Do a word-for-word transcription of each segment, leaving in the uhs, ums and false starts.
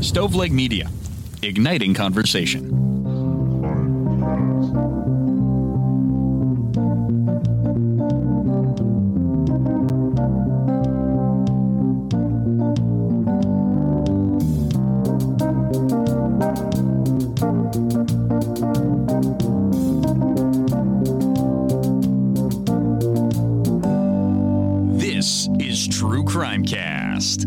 Stoveleg Media, igniting conversation. This is True Crime Cast.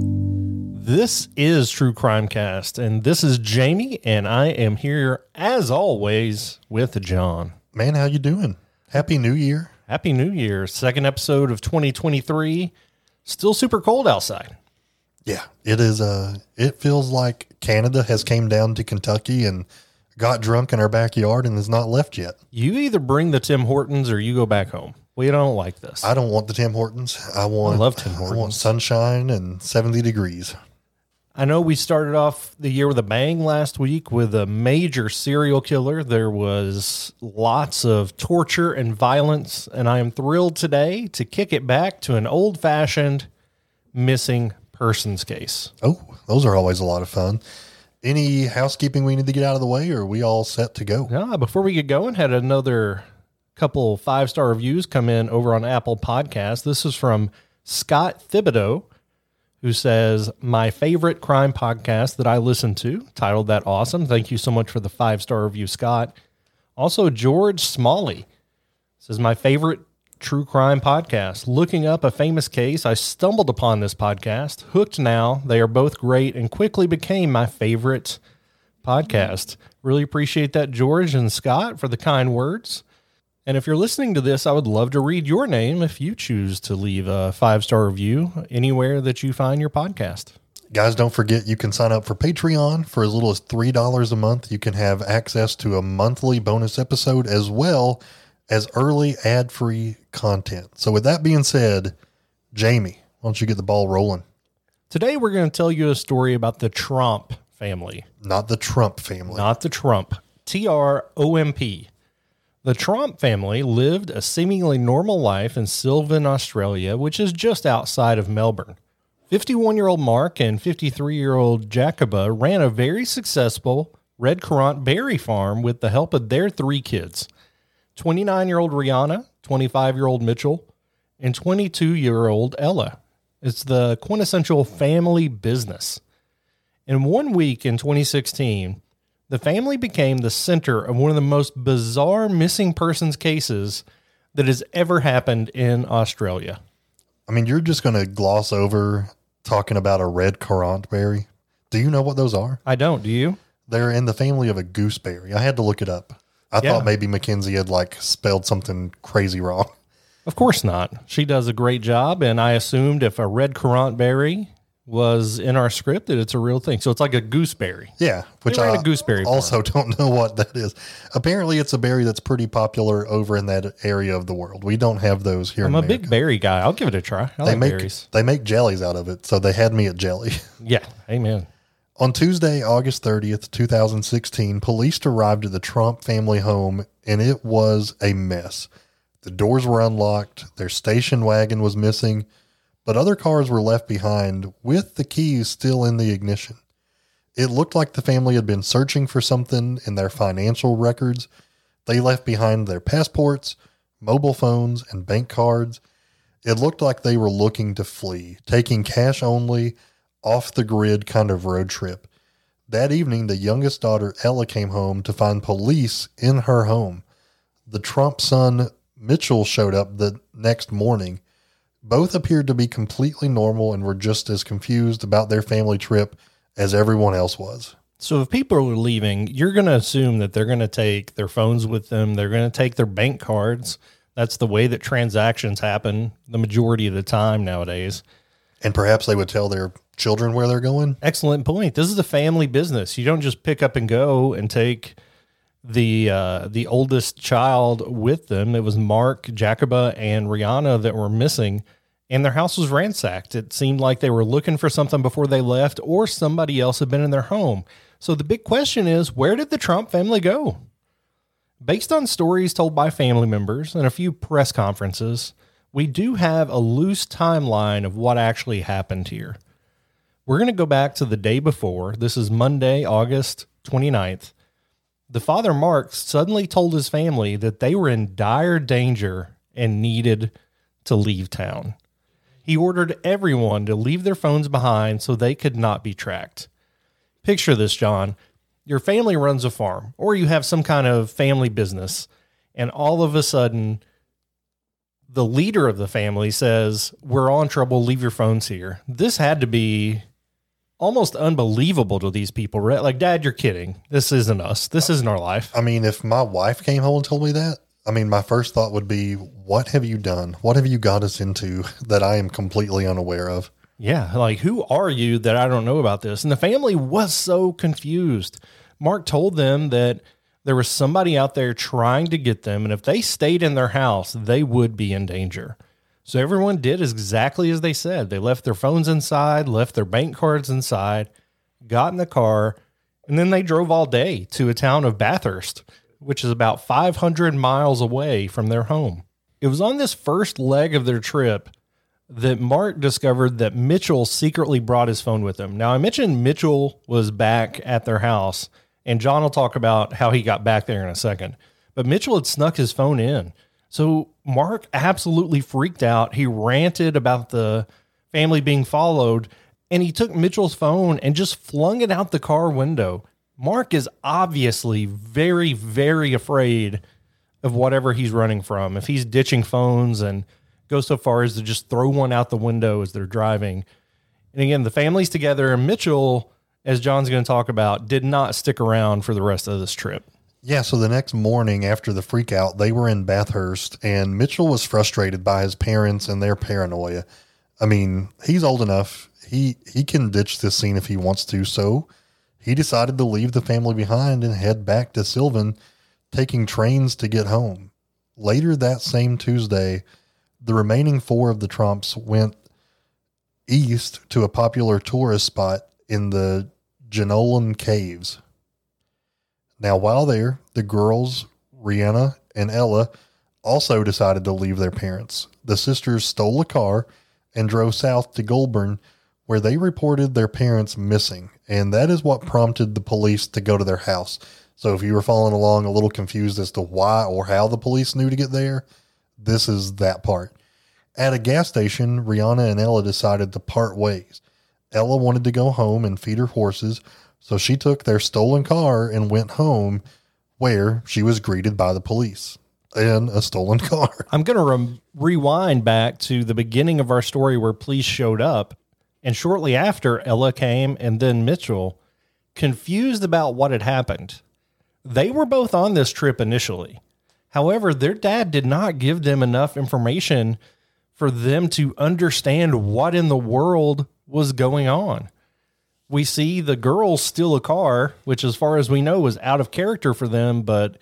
This is True Crime Cast, and this is Jamie, and I am here, as always, with John. Man, how you doing? Happy New Year. Happy New Year. Second episode of twenty twenty-three. Still super cold outside. Yeah, it is. Uh, it feels like Canada has came down to Kentucky and got drunk in our backyard and has not left yet. You either bring the Tim Hortons or you go back home. We don't like this. I don't want the Tim Hortons. I want, I love Tim Hortons. I want sunshine and seventy degrees. I know we started off the year with a bang last week with a major serial killer. There was lots of torture and violence, and I am thrilled today to kick it back to an old-fashioned missing persons case. Oh, those are always a lot of fun. Any housekeeping we need to get out of the way, or are we all set to go? Yeah, before we get going, had another couple five-star reviews come in over on Apple Podcasts. This is from Scott Thibodeau, who says, my favorite crime podcast that I listen to, titled that awesome. Thank you so much for the five-star review, Scott. Also, George Smalley says, my favorite true crime podcast. Looking up a famous case, I stumbled upon this podcast. Hooked now. They are both great and quickly became my favorite podcast. Really appreciate that, George and Scott, for the kind words. And if you're listening to this, I would love to read your name if you choose to leave a five-star review anywhere that you find your podcast. Guys, don't forget you can sign up for Patreon for as little as three dollars a month. You can have access to a monthly bonus episode as well as early ad-free content. So with that being said, Jamie, why don't you get the ball rolling? Today, we're going to tell you a story about the Tromp family. Not the Trump family. Not the Trump. T R O M P. The Tromp family lived a seemingly normal life in Sylvan, Australia, which is just outside of Melbourne. fifty-one-year-old Mark and fifty-three-year-old Jacoba ran a very successful red currant berry farm with the help of their three kids, twenty-nine-year-old Rihanna, twenty-five-year-old Mitchell, and twenty-two-year-old Ella. It's the quintessential family business. In one week in twenty sixteen, the family became the center of one of the most bizarre missing persons cases that has ever happened in Australia. I mean, you're just going to gloss over talking about a red currant berry. Do you know what those are? I don't. Do you? They're in the family of a gooseberry. I had to look it up. I Yeah. thought maybe Mackenzie had like spelled something crazy wrong. Of course not. She does a great job, and I assumed if a red currant berry was in our script that it's a real thing. So it's like a gooseberry. Yeah, which ran I a gooseberry farm. also don't know what that is. Apparently, it's a berry that's pretty popular over in that area of the world. We don't have those here. I'm in a America. big berry guy. I'll give it a try. I They like make berries. they make jellies out of it, so they had me at jelly. Yeah. Amen. On Tuesday, August thirtieth, twenty sixteen, police arrived at the Trump family home, and it was a mess. The doors were unlocked. Their station wagon was missing, but other cars were left behind with the keys still in the ignition. It looked like the family had been searching for something in their financial records. They left behind their passports, mobile phones, and bank cards. It looked like they were looking to flee, taking cash only, off the grid kind of road trip. That evening, the youngest daughter, Ella, came home to find police in her home. The Trump son, Mitchell, showed up the next morning. Both appeared to be completely normal and were just as confused about their family trip as everyone else was. So if people are leaving, you're going to assume that they're going to take their phones with them. They're going to take their bank cards. That's the way that transactions happen the majority of the time nowadays. And perhaps they would tell their children where they're going. Excellent point. This is a family business. You don't just pick up and go and take the uh, the oldest child with them. It was Mark, Jacoba, and Rihanna that were missing, and their house was ransacked. It seemed like they were looking for something before they left, or somebody else had been in their home. So the big question is, where did the Trump family go? Based on stories told by family members and a few press conferences, we do have a loose timeline of what actually happened here. We're going to go back to the day before. This is Monday, August twenty-ninth. The father, Mark, suddenly told his family that they were in dire danger and needed to leave town. He ordered everyone to leave their phones behind so they could not be tracked. Picture this, John. Your family runs a farm, or you have some kind of family business, and all of a sudden, the leader of the family says, "We're all in trouble, leave your phones here." This had to be almost unbelievable to these people, right? Like, Dad, you're kidding. This isn't us. This isn't our life. I mean, if my wife came home and told me that, I mean, my first thought would be, what have you done? What have you got us into that I am completely unaware of? Yeah, like, who are you that I don't know about this? And the family was so confused. Mark told them that there was somebody out there trying to get them, and if they stayed in their house, they would be in danger. So everyone did exactly as they said. They left their phones inside, left their bank cards inside, got in the car, and then they drove all day to a town of Bathurst, which is about five hundred miles away from their home. It was on this first leg of their trip that Mark discovered that Mitchell secretly brought his phone with him. Now, I mentioned Mitchell was back at their house, and John will talk about how he got back there in a second. But Mitchell had snuck his phone in. So Mark absolutely freaked out. He ranted about the family being followed, and he took Mitchell's phone and just flung it out the car window. Mark is obviously very, very afraid of whatever he's running from. If he's ditching phones and goes so far as to just throw one out the window as they're driving. And again, the family's together, and Mitchell, as John's going to talk about, did not stick around for the rest of this trip. Yeah, so the next morning after the freak out, they were in Bathurst, and Mitchell was frustrated by his parents and their paranoia. I mean, he's old enough. He he can ditch this scene if he wants to, so he decided to leave the family behind and head back to Sylvan, taking trains to get home. Later that same Tuesday, the remaining four of the Trumps went east to a popular tourist spot in the Jenolan Caves. Now, while there, the girls, Rihanna and Ella, also decided to leave their parents. The sisters stole a car and drove south to Goulburn, where they reported their parents missing. And that is what prompted the police to go to their house. So if you were following along a little confused as to why or how the police knew to get there, this is that part. At a gas station, Rihanna and Ella decided to part ways. Ella wanted to go home and feed her horses, so she took their stolen car and went home, where she was greeted by the police in a stolen car. I'm going to re- rewind back to the beginning of our story where police showed up, and shortly after, Ella came and then Mitchell, confused about what had happened. They were both on this trip initially. However, their dad did not give them enough information for them to understand what in the world was going on. We see the girls steal a car, which as far as we know was out of character for them. But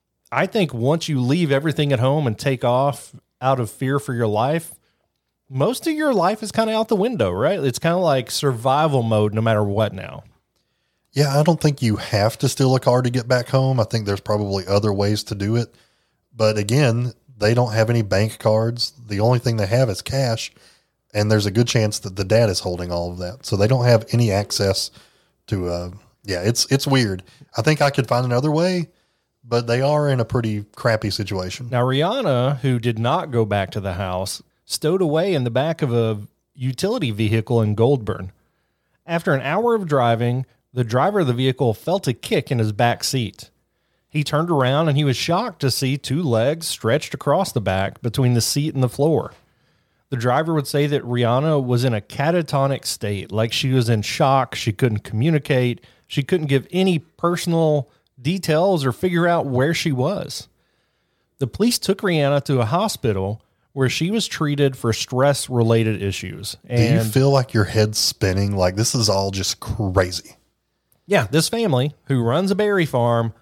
I think once you leave everything at home and take off out of fear for your life, most of your life is kind of out the window, right? It's kind of like survival mode no matter what now. Yeah, I don't think you have to steal a car to get back home. I think there's probably other ways to do it. But again, they don't have any bank cards. The only thing they have is cash. And there's a good chance that the dad is holding all of that. So they don't have any access to, uh, yeah, it's, it's weird. I think I could find another way, but they are in a pretty crappy situation. Now, Rihanna, who did not go back to the house, stowed away in the back of a utility vehicle in Goulburn. After an hour of driving, the driver of the vehicle felt a kick in his back seat. He turned around and he was shocked to see two legs stretched across the back between the seat and the floor. The driver would say that Rihanna was in a catatonic state, like she was in shock. She couldn't communicate. She couldn't give any personal details or figure out where she was. The police took Rihanna to a hospital where she was treated for stress-related issues. And do you feel like your head's spinning? Like this is all just crazy. Yeah, this family who runs a berry farm,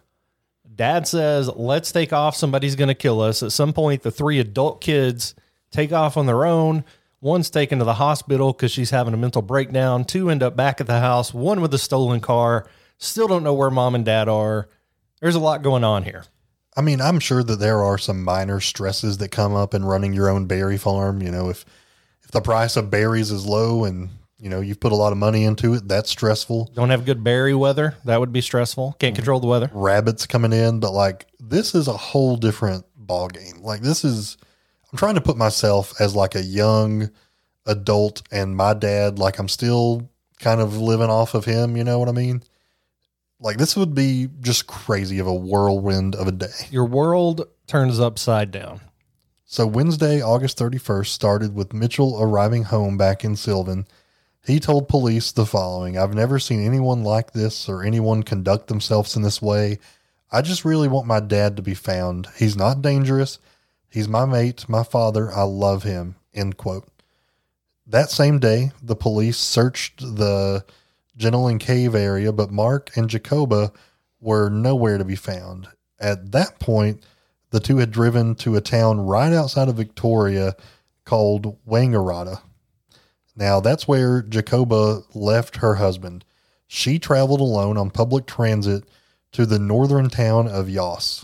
dad says, let's take off. Somebody's going to kill us. At some point, the three adult kids take off on their own. One's taken to the hospital because she's having a mental breakdown. Two end up back at the house, one with a stolen car. Still don't know where mom and dad are. There's a lot going on here. I mean, I'm sure that there are some minor stresses that come up in running your own berry farm. You know, if, if the price of berries is low and You know, you've put a lot of money into it. That's stressful. Don't have good berry weather. That would be stressful. Can't control the weather. Rabbits coming in. But like, this is a whole different ball game. Like, this is, I'm trying to put myself as like a young adult and my dad, like I'm still kind of living off of him. You know what I mean? Like, this would be just crazy of a whirlwind of a day. Your world turns upside down. So Wednesday, August thirty-first started with Mitchell arriving home back in Sylvan. He told police the following: "I've never seen anyone like this or anyone conduct themselves in this way. I just really want my dad to be found. He's not dangerous. He's my mate, my father. I love him." End quote. That same day, the police searched the Jenolan Cave area, but Mark and Jacoba were nowhere to be found. At that point, the two had driven to a town right outside of Victoria called Wangaratta. Now, that's where Jacoba left her husband. She traveled alone on public transit to the northern town of Yass.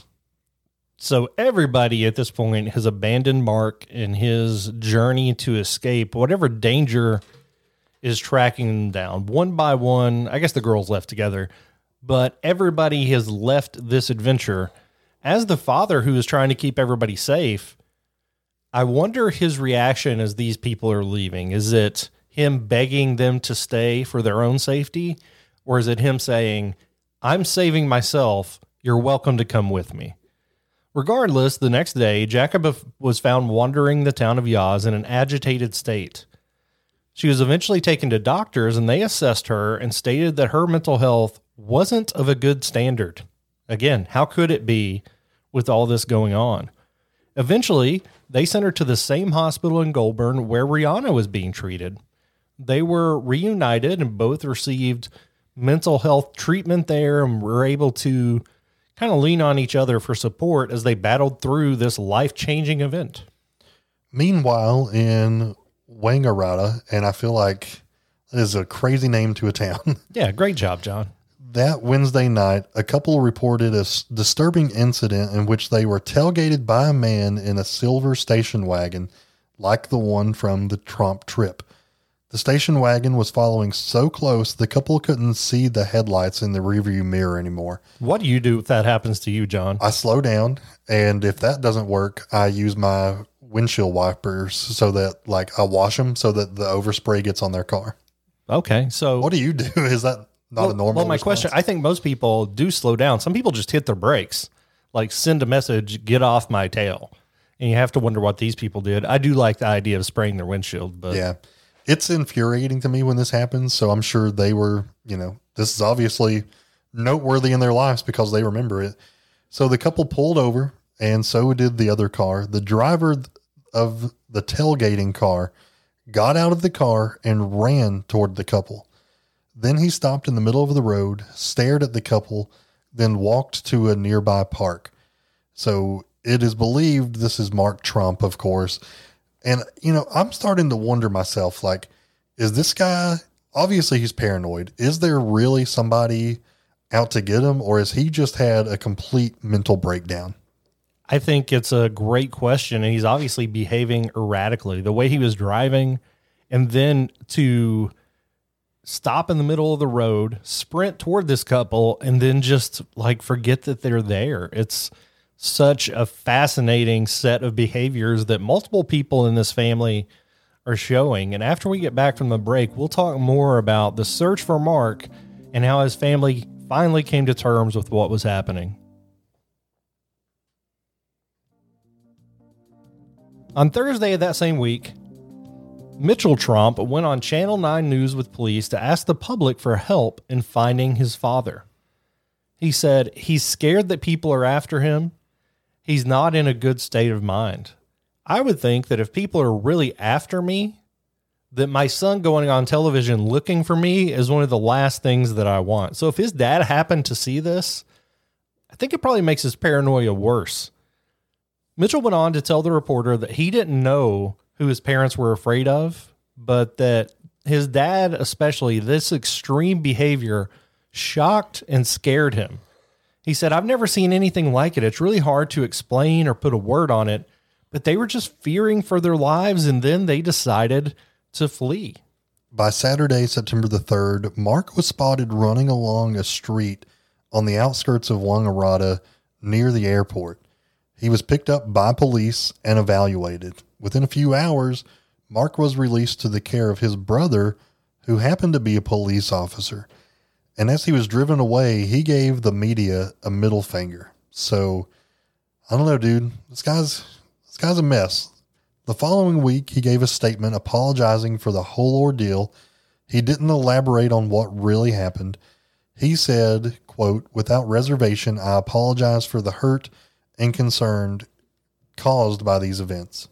So everybody at this point has abandoned Mark in his journey to escape whatever danger is tracking them down. One by one, I guess the girls left together, but everybody has left this adventure. As the father who is trying to keep everybody safe, I wonder his reaction as these people are leaving. Is it him begging them to stay for their own safety? Or is it him saying, "I'm saving myself. You're welcome to come with me"? Regardless, the next day, Jacoba was found wandering the town of Yass in an agitated state. She was eventually taken to doctors, and they assessed her and stated that her mental health wasn't of a good standard. Again, how could it be with all this going on? Eventually, they sent her to the same hospital in Goulburn where Rihanna was being treated. They were reunited and both received mental health treatment there and were able to kind of lean on each other for support as they battled through this life-changing event. Meanwhile, in Wangaratta, and I feel like it is a crazy name to a town. Yeah, great job, John. That Wednesday night, a couple reported a s- disturbing incident in which they were tailgated by a man in a silver station wagon, like the one from the Trump trip. The station wagon was following so close, the couple couldn't see the headlights in the rearview mirror anymore. What do you do if that happens to you, John? I slow down, and if that doesn't work, I use my windshield wipers so that, like, I wash them so that the overspray gets on their car. Okay, so What do you do? Is that not well, a normal Well, my response? question, I think most people do slow down. Some people just hit their brakes, like send a message, "Get off my tail." And you have to wonder what these people did. I do like the idea of spraying their windshield, but Yeah. It's infuriating to me when this happens. So I'm sure they were, you know, this is obviously noteworthy in their lives because they remember it. So the couple pulled over, and so did the other car. The driver of the tailgating car got out of the car and ran toward the couple. Then he stopped in the middle of the road, stared at the couple, then walked to a nearby park. So it is believed this is Mark Trump, of course. And, you know, I'm starting to wonder myself, like, is this guy, obviously he's paranoid. Is there really somebody out to get him, or has he just had a complete mental breakdown? I think it's a great question, and he's obviously behaving erratically. The way he was driving, and then to stop in the middle of the road, sprint toward this couple, and then just like forget that they're there. It's such a fascinating set of behaviors that multiple people in this family are showing. And after we get back from the break, we'll talk more about the search for Mark and how his family finally came to terms with what was happening. On Thursday of that same week, Mitchell Trump went on Channel nine News with police to ask the public for help in finding his father. He said he's scared that people are after him. He's not in a good state of mind. I would think that if people are really after me, that my son going on television looking for me is one of the last things that I want. So if his dad happened to see this, I think it probably makes his paranoia worse. Mitchell went on to tell the reporter that he didn't know who his parents were afraid of, but that his dad, especially, this extreme behavior shocked and scared him. He said, "I've never seen anything like it. It's really hard to explain or put a word on it, but they were just fearing for their lives, and then they decided to flee." By Saturday, September the third, Mark was spotted running along a street on the outskirts of Wangaratta near the airport. He was picked up by police and evaluated. Within a few hours, Mark was released to the care of his brother, who happened to be a police officer. And as he was driven away, he gave the media a middle finger. So, I don't know, dude. This guy's, this guy's a mess. The following week, he gave a statement apologizing for the whole ordeal. He didn't elaborate on what really happened. He said, quote, "Without reservation, I apologize for the hurt and concern caused by these events."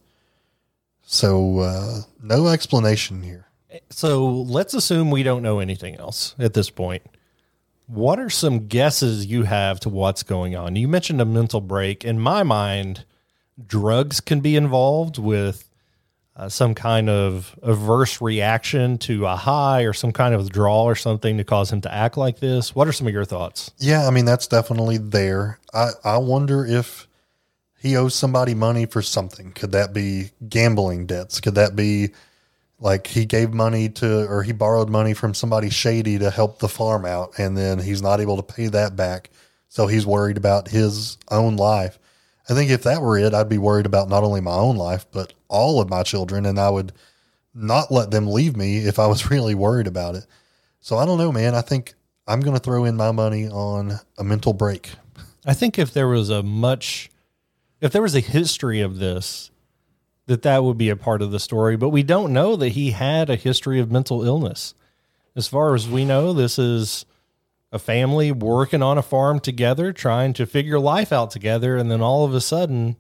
So, uh, no explanation here. So let's assume we don't know anything else at this point. What are some guesses you have to what's going on? You mentioned a mental break. In my mind, drugs can be involved with uh, some kind of adverse reaction to a high or some kind of withdrawal or something to cause him to act like this. What are some of your thoughts? Yeah, I mean, that's definitely there. I, I wonder if he owes somebody money for something. Could that be gambling debts? Could that be like he gave money to, or he borrowed money from somebody shady to help the farm out, and then he's not able to pay that back, so he's worried about his own life? I think if that were it, I'd be worried about not only my own life, but all of my children, and I would not let them leave me if I was really worried about it. So I don't know, man. I think I'm going to throw in my money on a mental break. I think if there was a much, if there was a history of this, that that would be a part of the story, but we don't know that he had a history of mental illness. As far as we know, this is a family working on a farm together, trying to figure life out together. And then all of a sudden,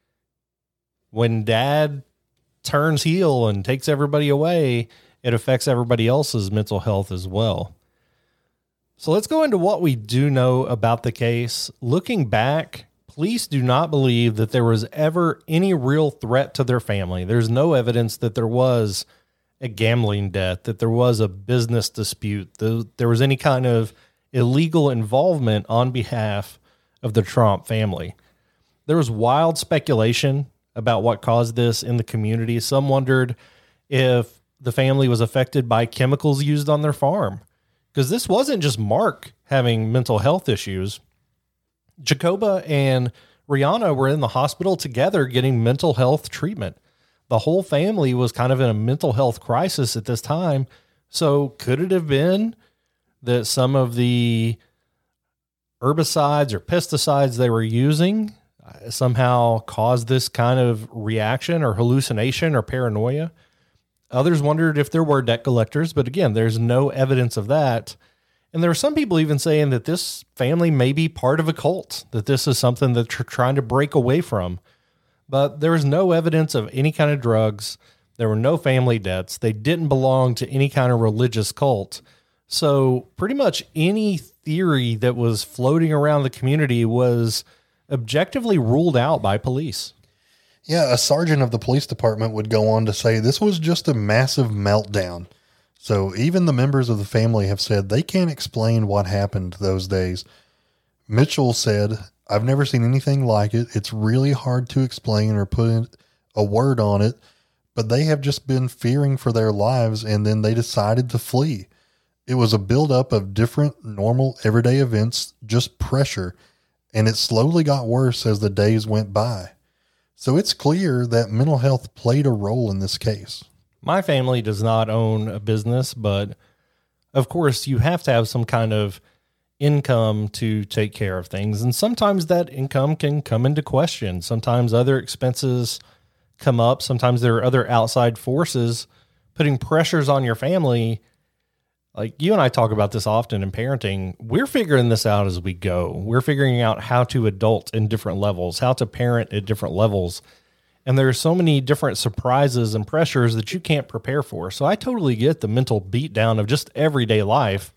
when dad turns heel and takes everybody away, it affects everybody else's mental health as well. So let's go into what we do know about the case. Looking back, police do not believe that there was ever any real threat to their family. There's no evidence that there was a gambling debt, that there was a business dispute, that there was any kind of illegal involvement on behalf of the Tromp family. There was wild speculation about what caused this in the community. Some wondered if the family was affected by chemicals used on their farm, because this wasn't just Mark having mental health issues. Jacoba and Rihanna were in the hospital together getting mental health treatment. The whole family was kind of in a mental health crisis at this time. So could it have been that some of the herbicides or pesticides they were using somehow caused this kind of reaction or hallucination or paranoia? Others wondered if there were debt collectors, but again, there's no evidence of that. And there are some people even saying that this family may be part of a cult, that this is something that they're trying to break away from. But there was no evidence of any kind of drugs. There were no family debts. They didn't belong to any kind of religious cult. So pretty much any theory that was floating around the community was objectively ruled out by police. Yeah, a sergeant of the police department would go on to say this was just a massive meltdown. So even the members of the family have said they can't explain what happened those days. Mitchell said, "I've never seen anything like it. It's really hard to explain or put a word on it, but they have just been fearing for their lives, and then they decided to flee. It was a buildup of different normal everyday events, just pressure, and it slowly got worse as the days went by." So it's clear that mental health played a role in this case. My family does not own a business, but of course you have to have some kind of income to take care of things. And sometimes that income can come into question. Sometimes other expenses come up. Sometimes there are other outside forces putting pressures on your family. Like you and I talk about this often in parenting. We're figuring this out as we go. We're figuring out how to adult in different levels, how to parent at different levels. And there are so many different surprises and pressures that you can't prepare for. So I totally get the mental beatdown of just everyday life.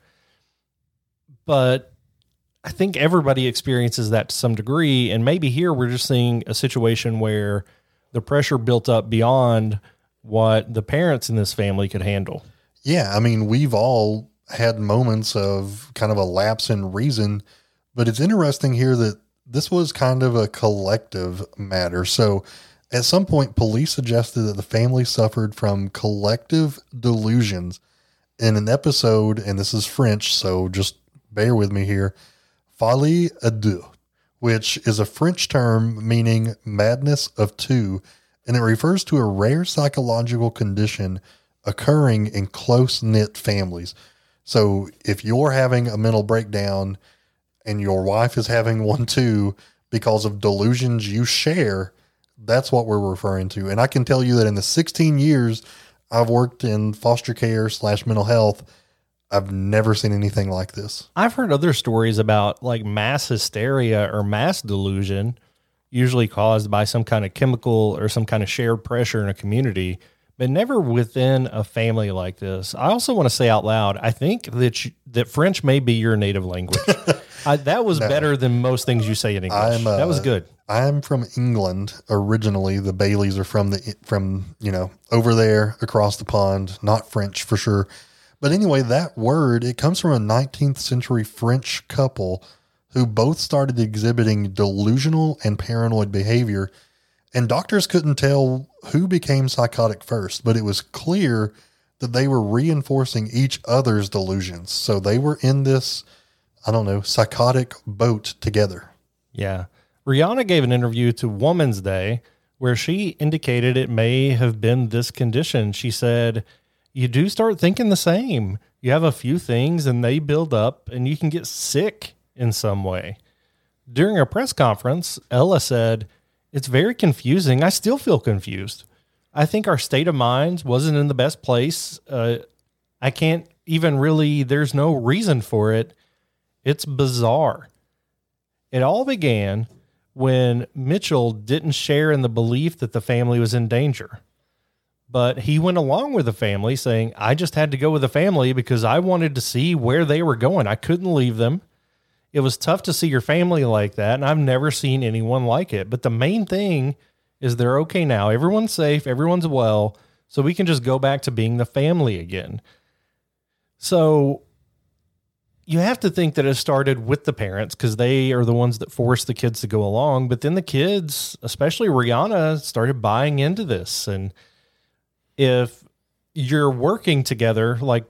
But I think everybody experiences that to some degree. And maybe here we're just seeing a situation where the pressure built up beyond what the parents in this family could handle. Yeah, I mean, we've all had moments of kind of a lapse in reason, but it's interesting here that this was kind of a collective matter. So at some point, police suggested that the family suffered from collective delusions in an episode, and this is French, so just bear with me here, folie à deux, which is a French term meaning madness of two, and it refers to a rare psychological condition occurring in close-knit families. So if you're having a mental breakdown and your wife is having one too because of delusions you share, that's what we're referring to. And I can tell you that in the sixteen years I've worked in foster care slash mental health, I've never seen anything like this. I've heard other stories about like mass hysteria or mass delusion, usually caused by some kind of chemical or some kind of shared pressure in a community, but never within a family like this. I also want to say out loud, I think that you, that French may be your native language. I, that was no. better than most things you say in English. I'm, uh, that was good. I'm from England originally. The Baileys are from the from you know over there across the pond. Not French for sure, but anyway, that word it comes from a nineteenth century French couple who both started exhibiting delusional and paranoid behavior, and doctors couldn't tell who became psychotic first, but it was clear that they were reinforcing each other's delusions. So they were in this, I don't know, psychotic boat together. Yeah. Rihanna gave an interview to Woman's Day where she indicated it may have been this condition. She said, you do start thinking the same. You have a few things and they build up and you can get sick in some way. During a press conference, Ella said, it's very confusing. I still feel confused. I think our state of minds wasn't in the best place. Uh, I can't even really, there's no reason for it. It's bizarre. It all began when Mitchell didn't share in the belief that the family was in danger. But he went along with the family saying, I just had to go with the family because I wanted to see where they were going. I couldn't leave them. It was tough to see your family like that, and I've never seen anyone like it. But the main thing is they're okay now. Everyone's safe. Everyone's well. So we can just go back to being the family again. So you have to think that it started with the parents because they are the ones that forced the kids to go along. But then the kids, especially Rihanna, started buying into this. And if you're working together, like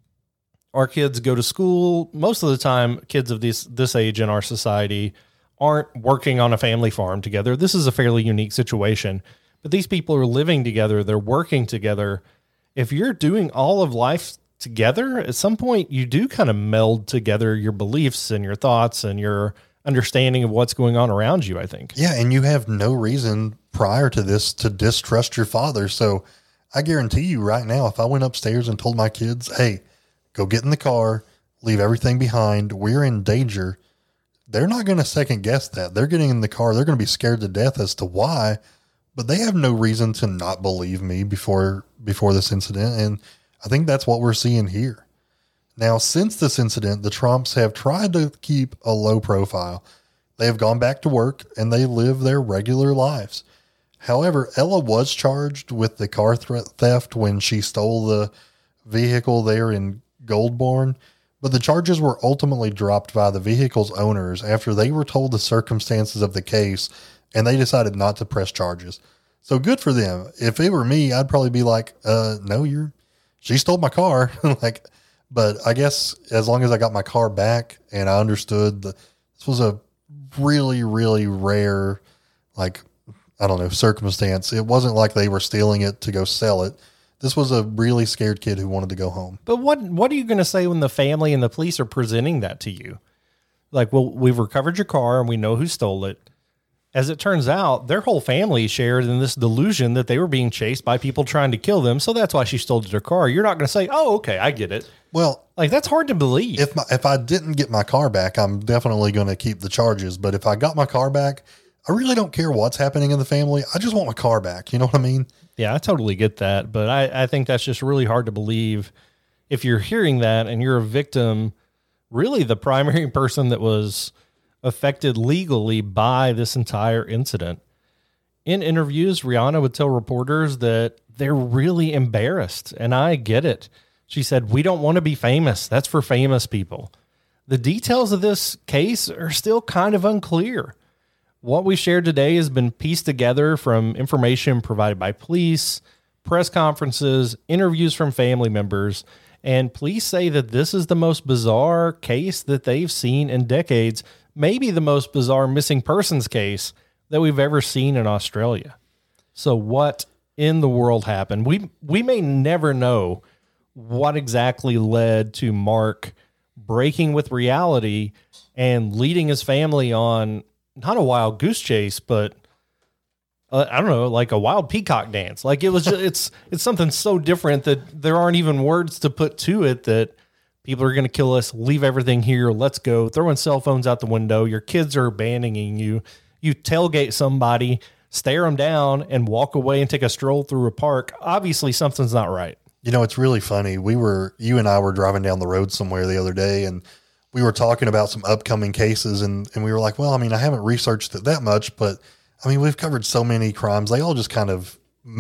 our kids go to school, most of the time, kids of this, this age in our society aren't working on a family farm together. This is a fairly unique situation, but these people are living together. They're working together. If you're doing all of life together, at some point you do kind of meld together your beliefs and your thoughts and your understanding of what's going on around you, I think. Yeah. And you have no reason prior to this to distrust your father. So I guarantee you right now, if I went upstairs and told my kids, hey, go get in the car, leave everything behind, we're in danger, they're not going to second guess that. They're getting in the car. They're going to be scared to death as to why, but they have no reason to not believe me before, before this incident. And I think that's what we're seeing here. Now, since this incident, the Trumps have tried to keep a low profile. They have gone back to work and they live their regular lives. However, Ella was charged with the car theft when she stole the vehicle there in Goldborn, but the charges were ultimately dropped by the vehicle's owners after they were told the circumstances of the case and they decided not to press charges. So good for them. If it were me, I'd probably be like, uh, no, you're, she stole my car. like, but I guess as long as I got my car back and I understood that this was a really, really rare, like, I don't know, circumstance. It wasn't like they were stealing it to go sell it. This was a really scared kid who wanted to go home. But what what are you going to say when the family and the police are presenting that to you? Like, well, we've recovered your car and we know who stole it. As it turns out, their whole family shared in this delusion that they were being chased by people trying to kill them. So that's why she stole their car. You're not going to say, oh, okay, I get it. Well, like that's hard to believe. If my, if I didn't get my car back, I'm definitely going to keep the charges. But if I got my car back, I really don't care what's happening in the family. I just want my car back. You know what I mean? Yeah, I totally get that. But I, I think that's just really hard to believe if you're hearing that and you're a victim, really the primary person that was affected legally by this entire incident. In interviews, Rihanna would tell reporters that they're really embarrassed, and I get it. She said, we don't want to be famous. That's for famous people. The details of this case are still kind of unclear. What we shared today has been pieced together from information provided by police, press conferences, interviews from family members, And police say that this is the most bizarre case that they've seen in decades, maybe the most bizarre missing persons case that we've ever seen in Australia. So what in the world happened? We we may never know what exactly led to Mark breaking with reality and leading his family on not a wild goose chase, but uh, I don't know, like a wild peacock dance. Like it was, just, it's, it's something so different that there aren't even words to put to it, that people are going to kill us, leave everything here. Let's go. Throwing cell phones out the window. Your kids are abandoning you. You tailgate somebody, stare them down, and walk away and take a stroll through a park. Obviously something's not right. You know, it's really funny. We were, you and I were driving down the road somewhere the other day, and we were talking about some upcoming cases, and, and we were like, well, I mean, I haven't researched it that much, but I mean, we've covered so many crimes. They all just kind of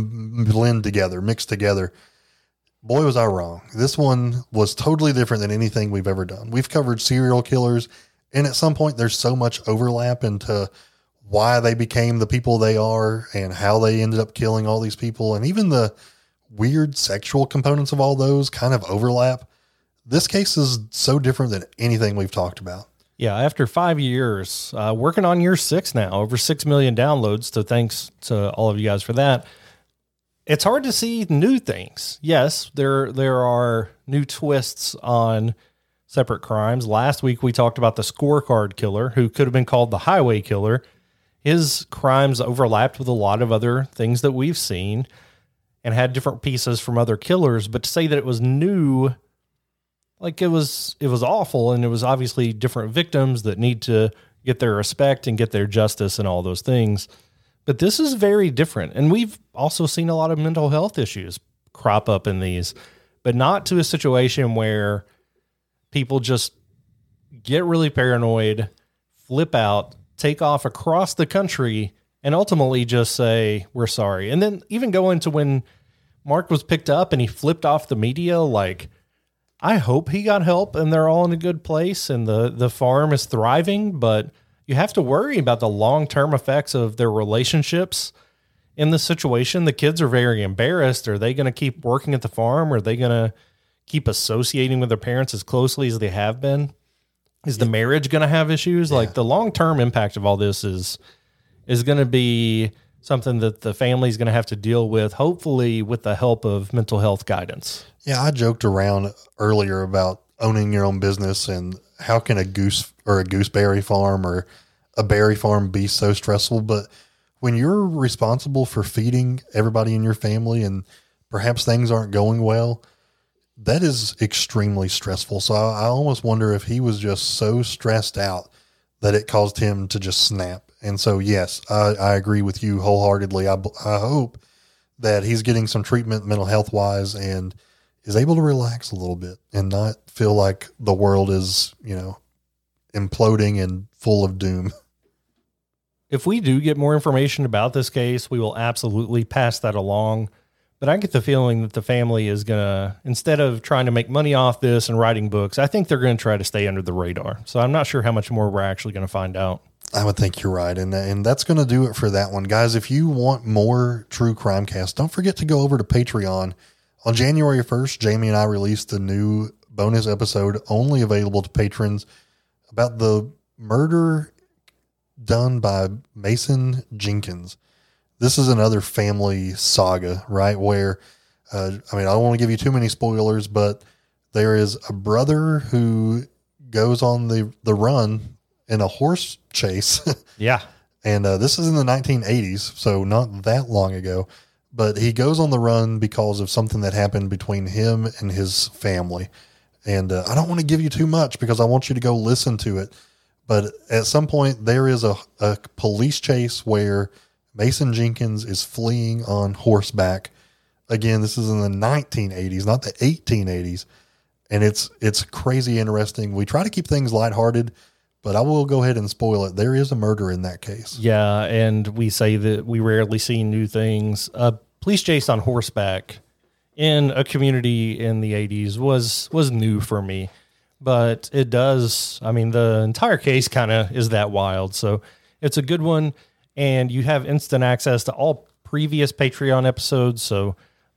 blend together, mix together. Boy, was I wrong. This one was totally different than anything we've ever done. We've covered serial killers, and at some point there's so much overlap into why they became the people they are and how they ended up killing all these people. And even the weird sexual components of all those kind of overlap. This case is so different than anything we've talked about. Yeah, after five years, uh, working on year six now, over six million downloads. So thanks to all of you guys for that. It's hard to see new things. Yes, there there are new twists on separate crimes. Last week we talked about the scorecard killer, who could have been called the highway killer. His crimes overlapped with a lot of other things that we've seen and had different pieces from other killers. But to say that it was new, like it was, it was awful. And it was obviously different victims that need to get their respect and get their justice and all those things. But this is very different. And we've also seen a lot of mental health issues crop up in these, but not to a situation where people just get really paranoid, flip out, take off across the country, and ultimately just say, we're sorry. And then even go into when Mark was picked up and he flipped off the media, like, I hope he got help and they're all in a good place and the, the farm is thriving, but you have to worry about the long-term effects of their relationships in this situation. The kids are very embarrassed. Are they going to keep working at the farm? Are they going to keep associating with their parents as closely as they have been? Is the marriage going to have issues? Yeah. Like the long-term impact of all this is, is going to be something that the family is going to have to deal with, hopefully with the help of mental health guidance. Yeah, I joked around earlier about owning your own business and how can a goose or a gooseberry farm or a berry farm be so stressful. But when you're responsible for feeding everybody in your family and perhaps things aren't going well, that is extremely stressful. So I, I almost wonder if he was just so stressed out that it caused him to just snap. And so, yes, I, I agree with you wholeheartedly. I, I hope that he's getting some treatment mental health wise and is able to relax a little bit and not feel like the world is, you know, imploding and full of doom. If we do get more information about this case, we will absolutely pass that along. But I get the feeling that the family is going to, instead of trying to make money off this and writing books, I think they're going to try to stay under the radar. So I'm not sure how much more we're actually going to find out. I would think you're right. And, and that's going to do it for that one. Guys, if you want more True Crime Cast, don't forget to go over to Patreon. On January first, Jamie and I released a new bonus episode only available to patrons about the murder done by Mason Jenkins. This is another family saga, right? Where, uh, I mean, I don't want to give you too many spoilers, but there is a brother who goes on the, the run in a horse chase. Yeah. And uh, this is in the nineteen eighties, so not that long ago. But he goes on the run because of something that happened between him and his family. And uh, I don't want to give you too much because I want you to go listen to it. But at some point, there is a, a police chase where Mason Jenkins is fleeing on horseback. Again, this is in the nineteen eighties, not the eighteen eighties. And it's it's crazy interesting. We try to keep things lighthearted, but I will go ahead and spoil it. There is a murder in that case. Yeah, and we say that we rarely see new things. A police chase on horseback in a community in the eighties was was new for me. But it does, I mean, the entire case kind of is that wild. So it's a good one. And you have instant access to all previous Patreon episodes. So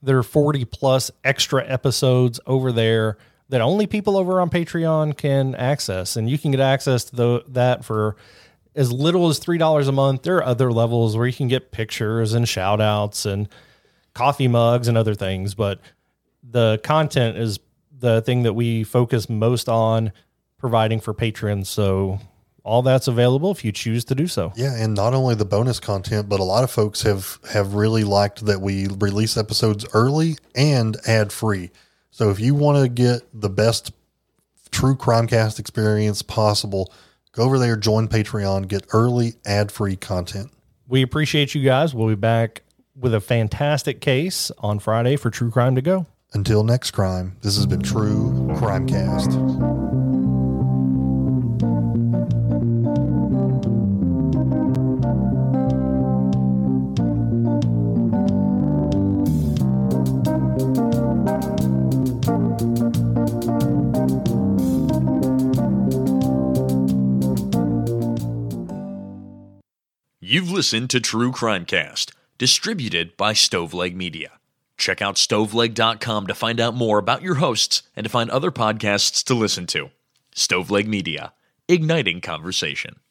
There are forty plus extra episodes over there that only people over on Patreon can access. And you can get access to the, that for as little as three dollars a month. There are other levels where you can get pictures and shout outs and coffee mugs and other things. But the content is the thing that we focus most on providing for patrons. So all that's available if you choose to do so. Yeah, and not only the bonus content, but a lot of folks have, have really liked that we release episodes early and ad-free. So if you want to get the best true Crimecast experience possible, go over there, join Patreon, get early ad-free content. We appreciate you guys. We'll be back with a fantastic case on Friday for True Crime to Go. Until next crime, this has been True Crimecast. You've listened to True Crimecast, distributed by Stoveleg Media. Check out stoveleg dot com to find out more about your hosts and to find other podcasts to listen to. Stoveleg Media, igniting conversation.